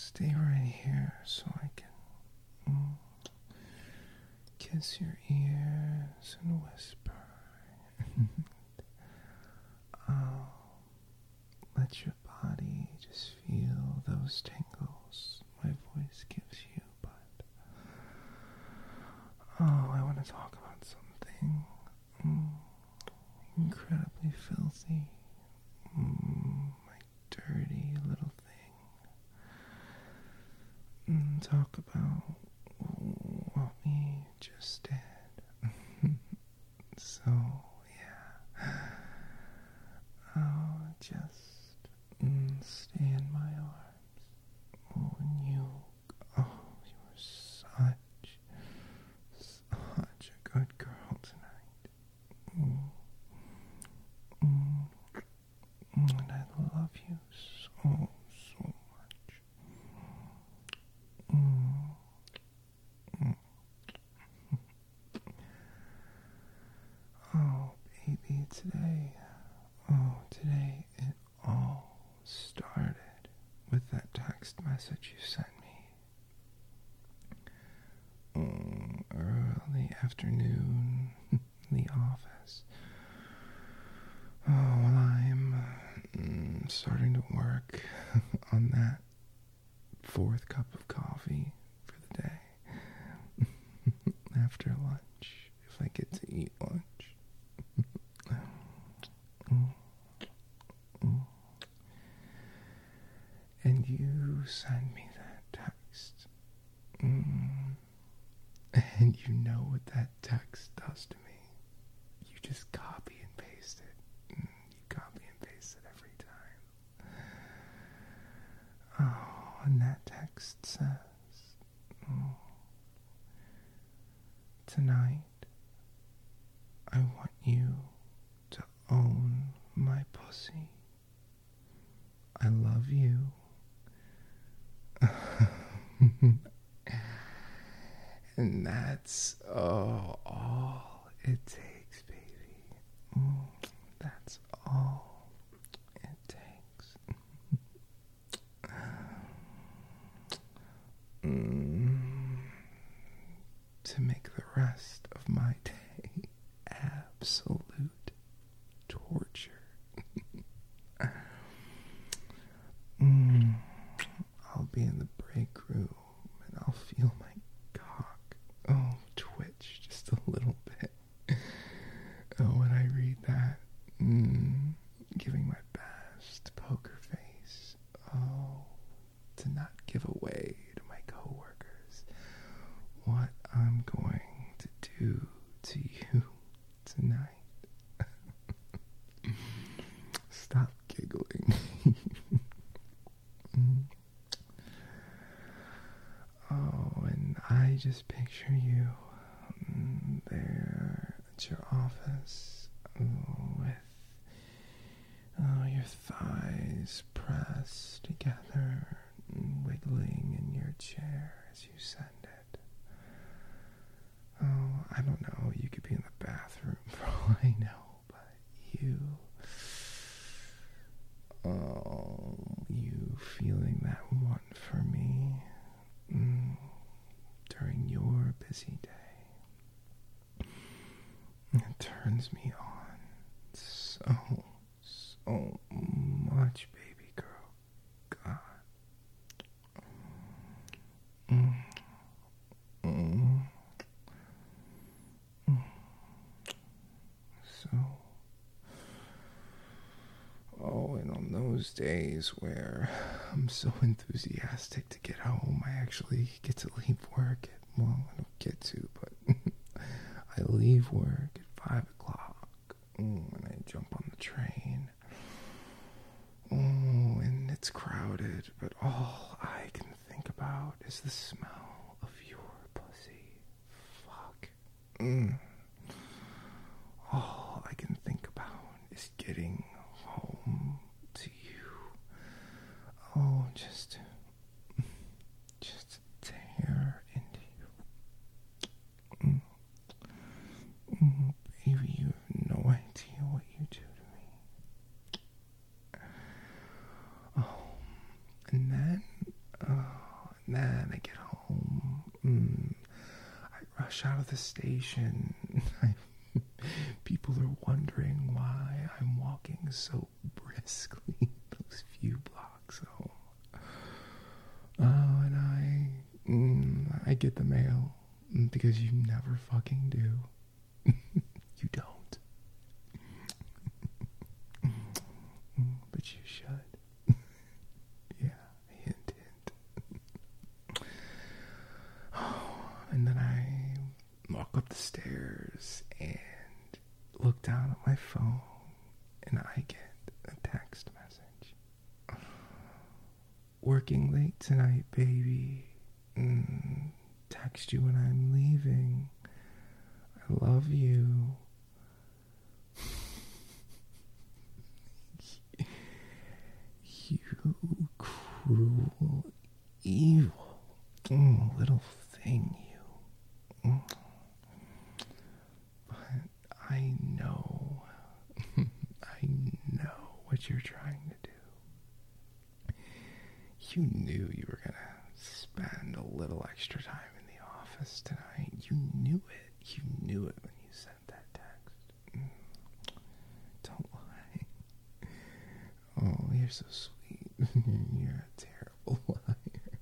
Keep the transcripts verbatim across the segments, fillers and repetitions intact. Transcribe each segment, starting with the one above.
stay right here so I can mm, kiss your ears and whisper. I'll let your body just feel those tingles my voice gives you, but oh, I want to talk about something mm, incredibly filthy, mm, my dirty little thing. Mm, talk about what we just did. So, yeah, I'll just mm, stay in my arms. Oh, and you, oh, you are such, such a good girl tonight. Mm. Mm. And I love you so, so much. Mm. Mm. Oh, baby, today, oh, today it all started with that text message you sent me. Mm, early afternoon in the office. Oh, well, I'm mm, starting to work on that fourth cup of coffee for the day. After lunch, if I get to eat lunch. mm. Mm. And you send me that text. Mm. And you know what that text does to me. You just copy and paste it. Mm. You copy and paste it every time. Oh, and that text says, oh, tonight, I want you to own my pussy. I love you. And that's oh, all it takes, baby. Mm, that's all it takes. mm, to make the rest of my day absolute torture. mm, I'll be in the break room and I'll feel my cock, oh, twitch just a little bit. Oh, when I read that, mm, giving my best poker face, oh, to not give away to my coworkers what I'm going to do to you tonight. Stop giggling. mm. Oh, and I just picture you mm, there at your office oh, with oh, your thighs pressed together, and wiggling in your chair as you send it. Oh, I don't know, you could be in the bathroom for all I know, but you, oh, you feeling that want for me mm, during your busy day, it turns me on so, so much, baby girl. God. Mm. Mm. Mm. So, oh, and on those days where I'm so enthusiastic to get home, I actually get to leave work at, well, I don't get to, but I leave work at five o'clock, oh, and I jump on the train. Oh, and it's crowded, but all I can think about is the smell of your pussy. Fuck. Mm. All I can think about is getting home to you. Oh, just, just tear into you. Mm. Mm, baby, you have no idea what you do to me. Oh, and then, oh, rush out of the station. I, people are wondering why I'm walking so briskly those few blocks home. Oh, and I, mm, I get the mail because you never fucking do. You don't. But you should. Yeah, hint, hint. Oh, and then I walk up the stairs and look down at my phone, and I get a text message. Working late tonight, baby. Mm, text you when I'm leaving. I love you. You cruel, evil, mm, little thing, you. Mm. But I know, I know what you're trying to do. You knew you were gonna spend a little extra time in the office tonight. You knew it. You knew it when you sent that text. Mm. Don't lie. Oh, you're so sweet. You're a terrible liar.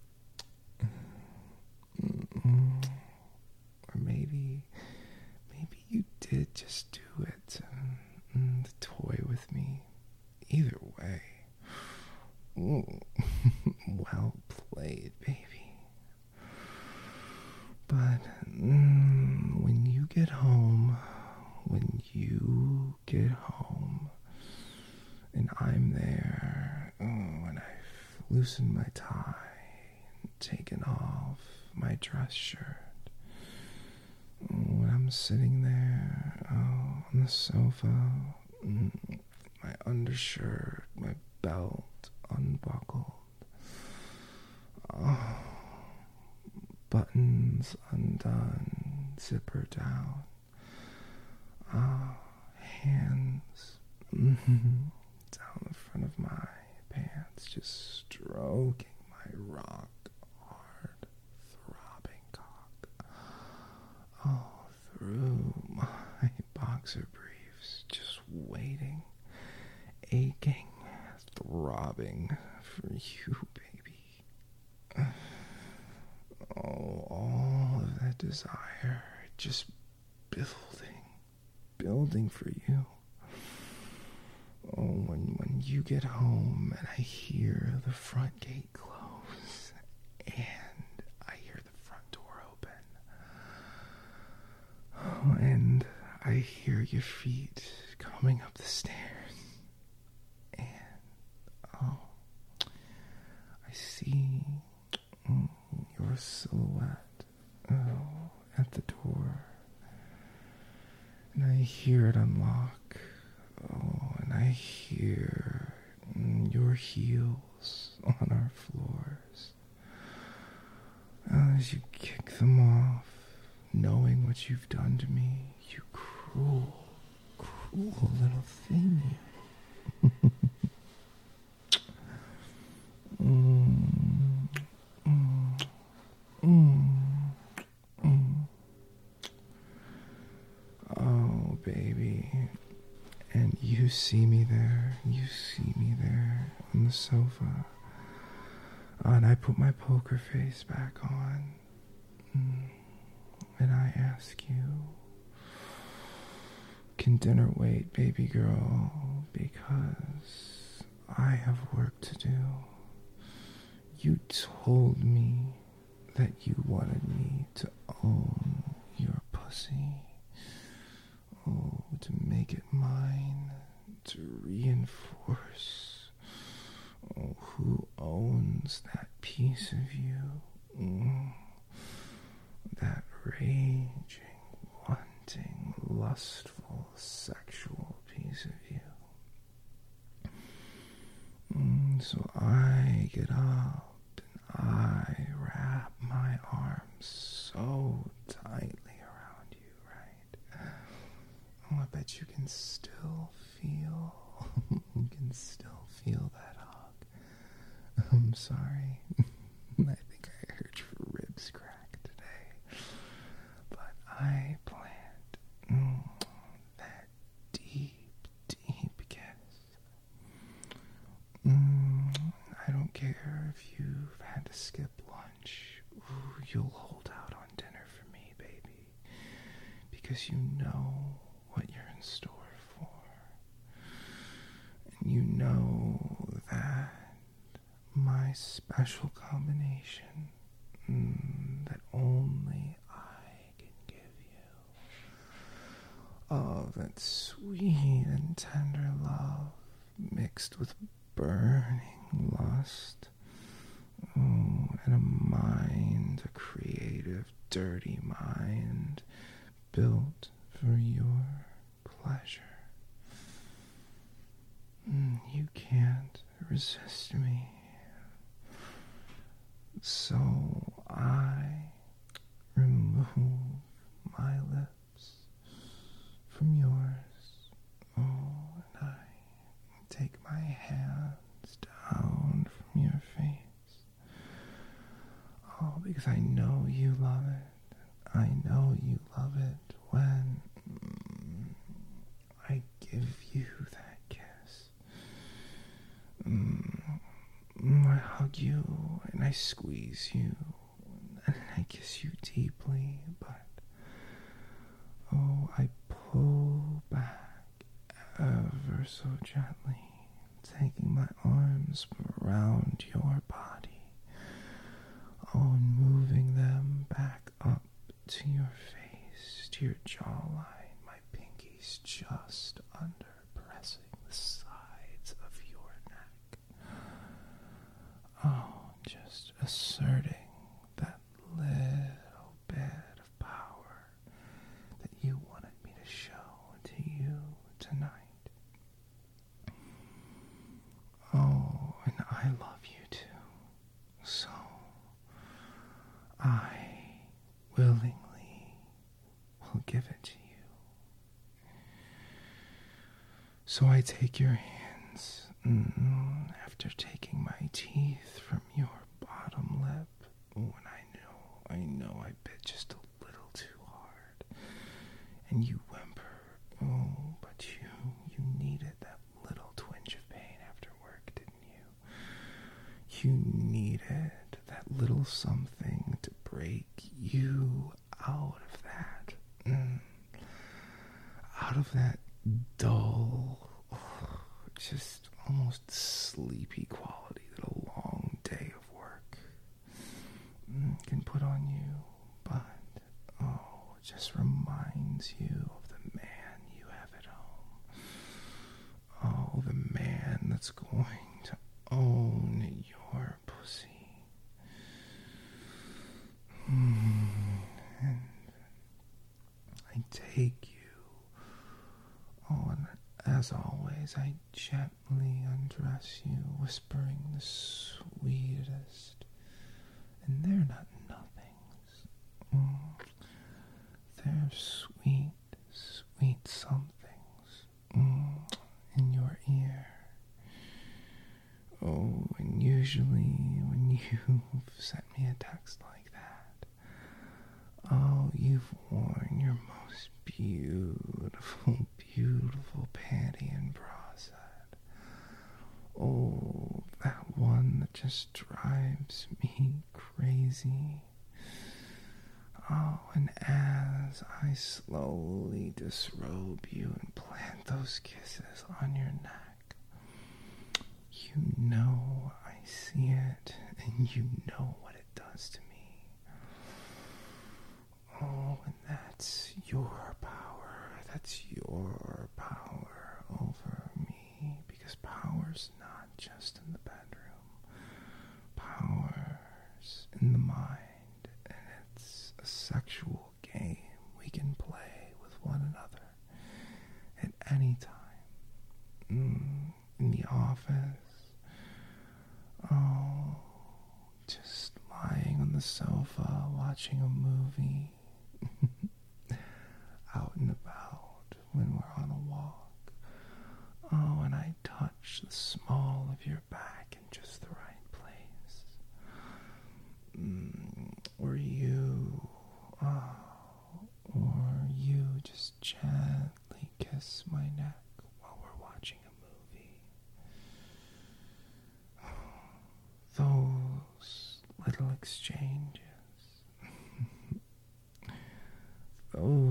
Mm-mm. Or maybe, maybe you did just do it and, and toy with me. Either way. Ooh. Well played, baby. But mm, when you get home, when you get home, and I'm there, oh, and I've loosened my tie and taken off my dress shirt, oh, when I'm sitting there, oh, on the sofa, mm, my undershirt, my belt unbuckled, oh, buttons undone, zipper down, ah, oh, hands, mm-hmm, down the front of my pants, just stroking my rock hard, throbbing cock, all through my boxer briefs, just waiting, aching, throbbing for you, baby. Oh, all of that desire just building, building for you. Oh, when, when you get home and I hear the front gate close and I hear the front door open. Oh, and I hear your feet coming up the stairs. And, oh, I see mm, your silhouette, oh, at the door. And I hear it unlock. Oh, and I hear mm, your heels on our floors. As you kick them off, knowing what you've done to me, you cruel, cruel little thing. mm, mm, mm, mm. Oh, baby. And you see me there, you see me there on the sofa. Uh, and I put my poker face back on. Mm, and I ask you, can dinner wait, baby girl? Because I have work to do. You told me that you wanted me to own your pussy. Oh, to make it mine, to reinforce, oh, who owns that piece of you, mm, that raging, wanting, lustful, sexual piece of you. Mm, so I get up and I wrap my arms so tightly. Oh, I bet you can still feel, you can still feel that hug. I'm sorry. I think I heard your ribs crack today. you'll hold out on dinner for me, baby, because you know what you're in store for. And you know that my special combination mm, that only I can give you, of that sweet and tender love mixed with burning lust, oh, and a mind, a creative, dirty mind, built for your pleasure. Mm, you can't resist me. So I remove my lips from yours. Oh, and I take my hands down from your face. Oh, because I know you love it. I know you love it when mm, I give you that kiss. Mm, I hug you and I squeeze you and I kiss you deeply, but oh, I pull back ever so gently, taking my arms around your body, oh, and moving them back up to your face, to your jawline, my pinkies just under, pressing the sides of your neck. Oh, just asserting that little bit of power that you wanted me to show to you tonight. Oh, and I love you too. So I willingly will give it to you. So I take your hands, mm, after taking my teeth from your bottom lip, when I know, I know I bit just a little too hard, and you whimper, oh, but you, you needed that little twinge of pain after work, didn't you? You needed that little something to break you out of that, mm, out of that dull, oh, just almost sleepy quality that a long day of work mm, can put on you, but oh, it just reminds you of the man you have at home. Oh, the man that's going to own your pussy. Mm, and I take you, oh, and as always, I gently undress you, whispering the sweetest, and they're not nothings. Mm, they're sweet, sweet somethings mm, in your ear. Oh, and usually when you've sent me a text like that, oh, you've worn your most beautiful, beautiful panty and bra set. Oh, that one that just drives me crazy. Oh, and as I slowly disrobe you and plant those kisses on your neck, you know I see it, and you know what it does to me. Oh, and that's your power. That's your power over me, because power's not just in the bedroom. Power's in the mind, and it's a sexual game we can play with one another at any time. Mm, in the office, oh, just lying on the sofa watching a movie, out and about when we're on a walk. Oh, and I touch the small of your back in just the right place. Mm, or you, oh, or you just gently kiss my neck while we're watching a movie. Those little exchanges,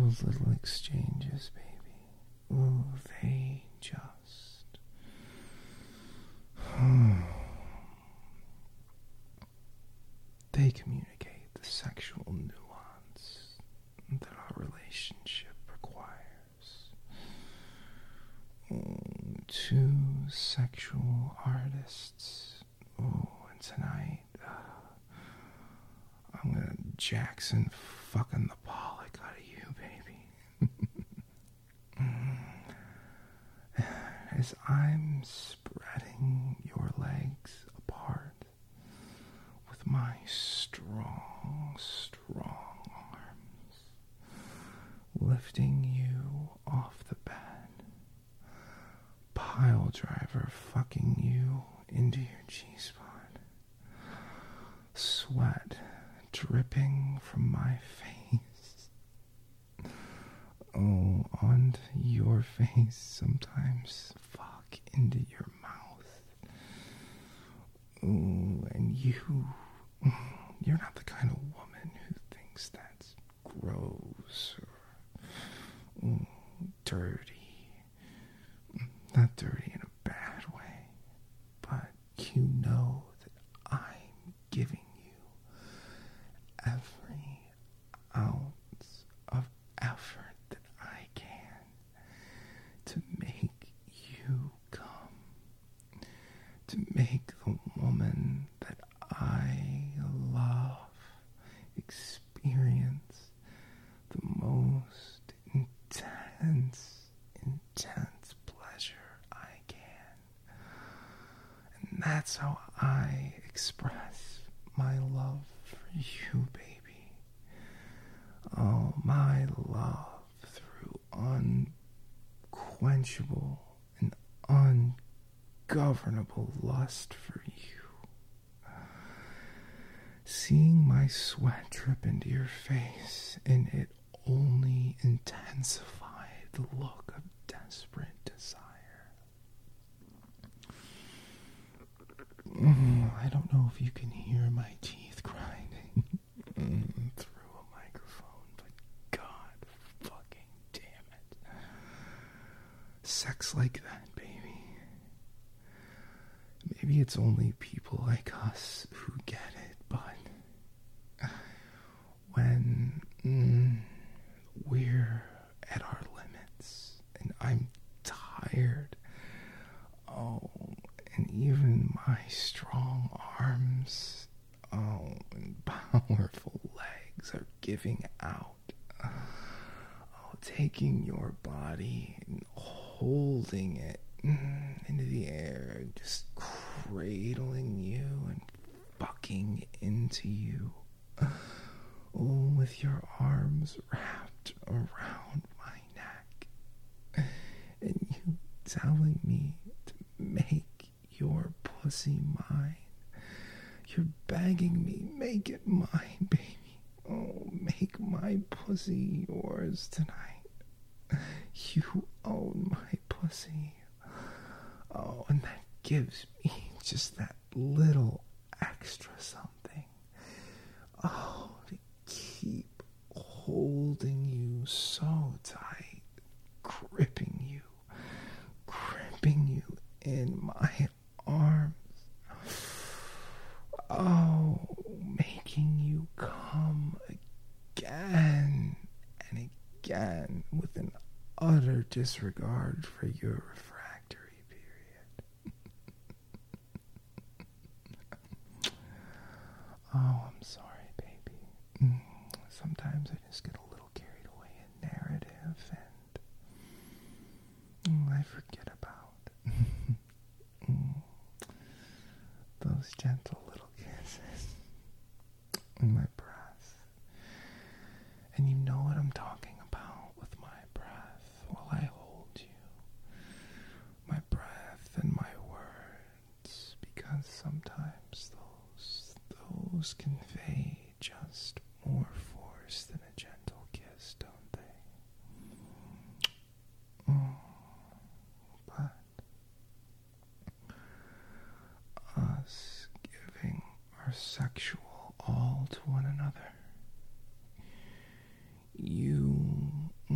those little exchanges, baby, ooh, they just... they communicate the sexual nuance that our relationship requires. Mm, two sexual artists. Oh, and tonight, uh, I'm gonna Jackson fucking the Pollock out of you, baby. As I'm spreading your legs apart with my strong, strong arms, lifting you off the bed, pile driver fucking you into your G-spot, sweat dripping from my face. Oh, onto your face, sometimes fuck into your mouth. Ooh, and you, you're not the kind of woman who thinks that's gross or ooh, dirty. Not dirty in a bad way, but you know that I'm giving you every ounce of effort that I can to make you come, to make the woman that I love experience the most intense, intense pleasure I can. And that's how I express my love for you, baby. Oh, my love through unquenchable and ungovernable lust for you. Seeing my sweat drip into your face, and it only intensified the look of desperate desire. Mm, I don't know if you can hear my teeth grinding mm, through a microphone, but God fucking damn it. Sex like that, baby. Maybe it's only people like us who get it, but when mm, we're at our limits and I'm tired, oh, and even my strong arms, oh, and powerful legs are giving out. Oh, taking your body and holding it mm, into the air, just cradling you and fucking into you. Oh, with your arms wrapped around my neck. And you telling me to make your pussy mine. You're begging me, make it mine, baby. Oh, make my pussy yours tonight. You own my pussy. Oh, and that gives me just that little extra something. Oh, to keep holding you so tight, gripping you, gripping you in my arms. Oh, making you come again and again with an utter disregard for your refractory period. Oh, I'm sorry, baby. Sometimes I just get a little carried away in narrative and I forget about those gentle little kisses on my breath. And you know what I'm talking about with my breath while I hold you. My breath and my words, because sometimes those, those convey just more force than a gentle kiss, don't they? Oh, but us giving our sexual all to one another, you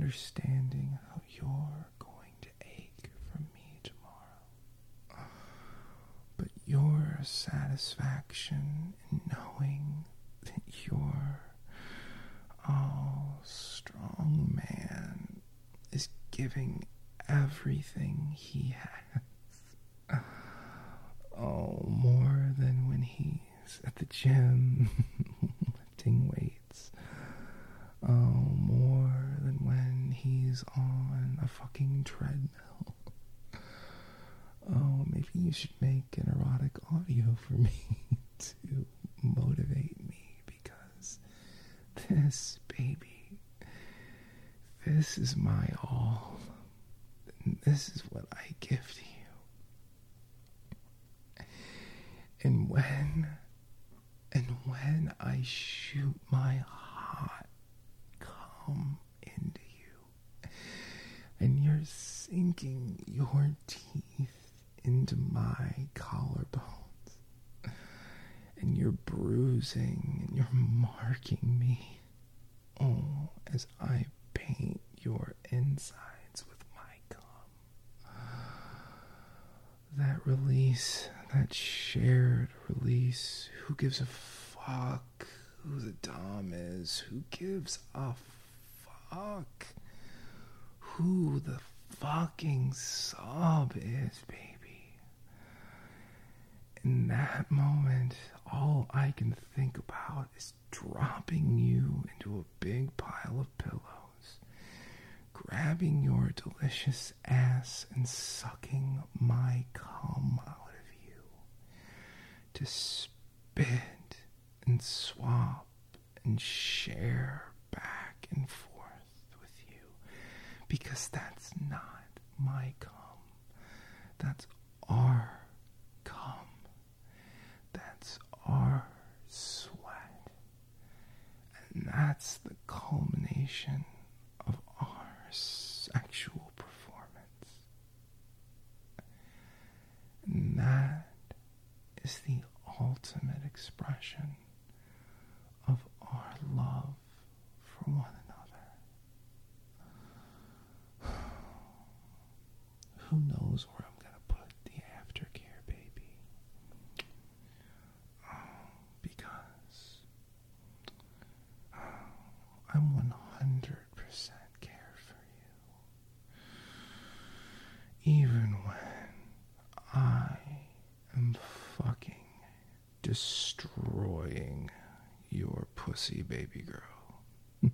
understanding how you're going to ache for me tomorrow. But your satisfaction in knowing that your oh, strong man is giving everything he has. Oh, more than when he's at the gym lifting weights. Oh, more than when he's on a fucking treadmill. Oh, maybe you should make an erotic audio for me to motivate me, because this, baby, this is my all. And this is what I give to you. And when, and when I shoot my hot cum into you, and you're sinking your teeth into my collarbones, and you're bruising and you're marking me, oh, as I paint your insides with my cum. That release, that shared release, who gives a fuck who the dom is? Who gives a fuck who the fucking sub is, baby? In that moment, all I can think about is dropping you into a big pile of pillows, grabbing your delicious ass and sucking my cum out of you, to spit and swap and share back and forth with you, because that's not my cum, that's our cum. That's our sweat. And that's the culmination of our sexual performance. And that is the ultimate expression of our love for one another. Who knows where I'm going to put the aftercare, baby? I'm one hundred percent care for you. Even when I am fucking destroying your pussy, baby girl.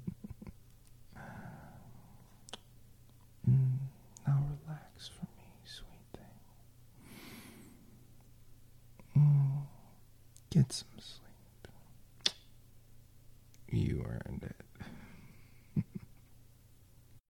mm, now relax for me, sweet thing. Mm, get some sleep. You earned